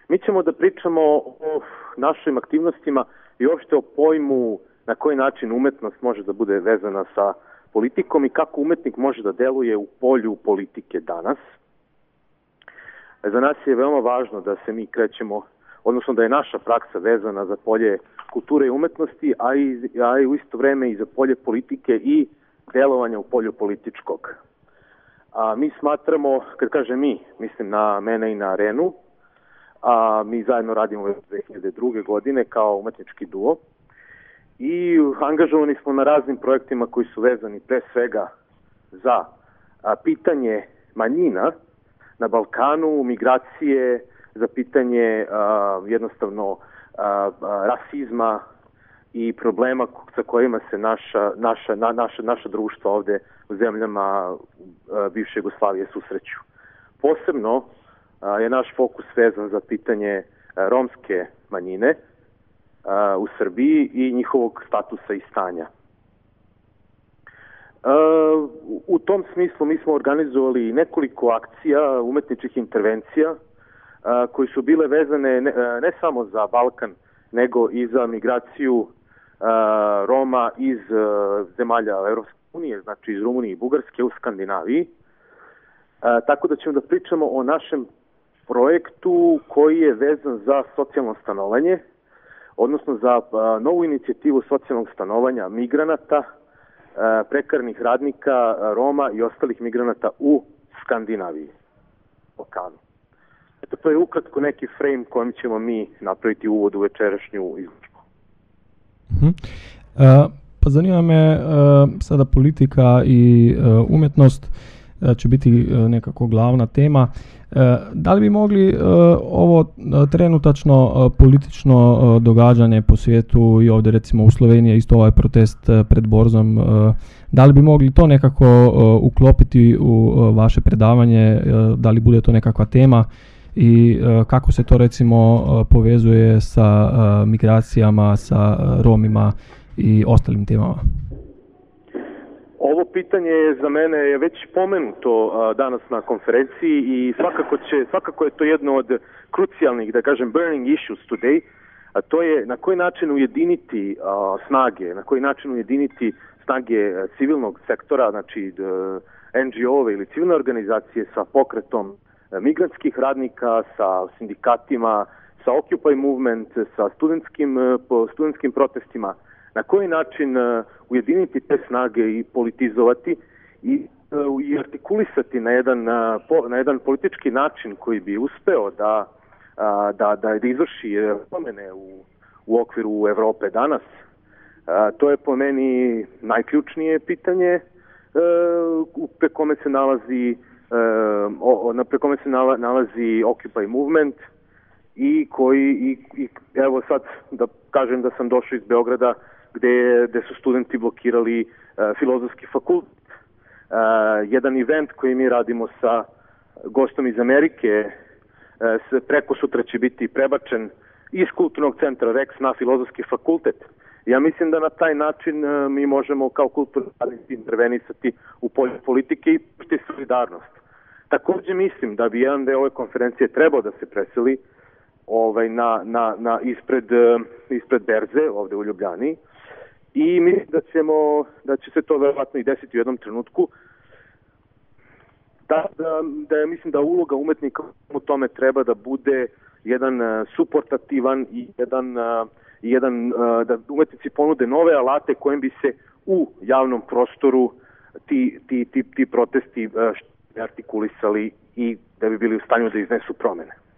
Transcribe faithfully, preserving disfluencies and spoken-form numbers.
Mi ćemo da pričamo o našim aktivnostima i uopšte o pojmu na koji način umetnost može da bude vezana sa politikom i kako umetnik može da deluje u polju politike danas. Za nas je veoma važno da se mi krećemo, odnosno da je naša praksa vezana za polje kulture i umetnosti, a i, a i u isto vreme i za polje politike i delovanja u polju političkog. A mi smatramo, kad kažem mi, mislim na mene i na Arenu, a mi zajedno radimo od dve hiljade druge. godine kao umetnički duo i angažovani smo na raznim projektima koji su vezani pre svega za a, pitanje manjina na Balkanu, migracije, za pitanje a, jednostavno a, a, rasizma i problema sa kojima se naša, naša, na, naša, naša društva ovde u zemljama a, bivše Jugoslavije susreću. Posebno a, je naš fokus vezan za pitanje a, romske manjine a, u Srbiji i njihovog statusa i stanja. Uh, u tom smislu mi smo organizovali nekoliko akcija, umetničkih intervencija, uh, koji su bile vezane ne, ne samo za Balkan, nego i za migraciju uh, Roma iz uh, zemalja Evropske unije, znači iz Rumunije i Bugarske u Skandinaviji. Uh, tako da ćemo da pričamo o našem projektu koji je vezan za socijalno stanovanje, odnosno za uh, novu inicijativu socijalnog stanovanja migranata, prekarnih radnika, Roma i ostalih migranata u Skandinaviji, Balkanu. Eto, to je ukratko neki frame kojim ćemo mi napraviti uvod u večerašnju izložbu. Uh-huh. Uh, pa zanima me uh, sada politika i uh, umjetnost uh, će biti uh, nekako glavna tema. Uh, da li bi mogli uh, ovo uh, trenutačno uh, politično uh, događanje po svijetu i ovdje recimo u Sloveniji isto ovaj protest uh, pred Borzom, uh, da li bi mogli to nekako uh, uklopiti u uh, vaše predavanje, uh, da li bude to nekakva tema i uh, kako se to recimo uh, povezuje sa uh, migracijama, sa uh, Romima i ostalim temama? Ovo pitanje je za mene je već pomenuto a, danas na konferenciji i svakako će svakako je to jedno od krucijalnih, da kažem, burning issues today, a to je na koji način ujediniti a, snage, na koji način ujediniti snage a, civilnog sektora, znači en dži o-ove ili civilne organizacije sa pokretom a, migrantskih radnika, sa sindikatima, sa Occupy movement, sa studentskim, a, po studentskim protestima. Na koji način uh, ujediniti te snage i politizovati i, uh, i artikulisati na jedan, uh, po, na jedan politički način koji bi uspeo da, uh, da, da, da izvrši promene u, u okviru Evrope danas. Uh, to je po meni najključnije pitanje uh, pre kome se nalazi, uh, o, na pre kome se nalazi Occupy movement i koji, i, i evo sad da kažem da sam došao iz Beograda gde, gde su studenti blokirali uh, filozofski fakultet. Uh, jedan event koji mi radimo sa gostom iz Amerike, uh, preko sutra će biti prebačen iz kulturnog centra Rex na filozofski fakultet. Ja mislim da na taj način uh, mi možemo kao kulturni radnici intervenisati u polju politike i pružiti solidarnost. Takođe mislim da bi jedan deo ove konferencije trebao da se preseli ovaj, na, na, na ispred, uh, ispred berze ovde u Ljubljani i mislim da ćemo, da će se to verovatno i desiti u jednom trenutku. Da, da, da mislim da uloga umetnika u tome treba da bude jedan uh, suportativan i jedan, uh, jedan uh, da umetnici ponude nove alate kojim bi se u javnom prostoru ti, ti, ti, ti protesti uh, artikulisali i da bi bili u stanju da iznesu promene.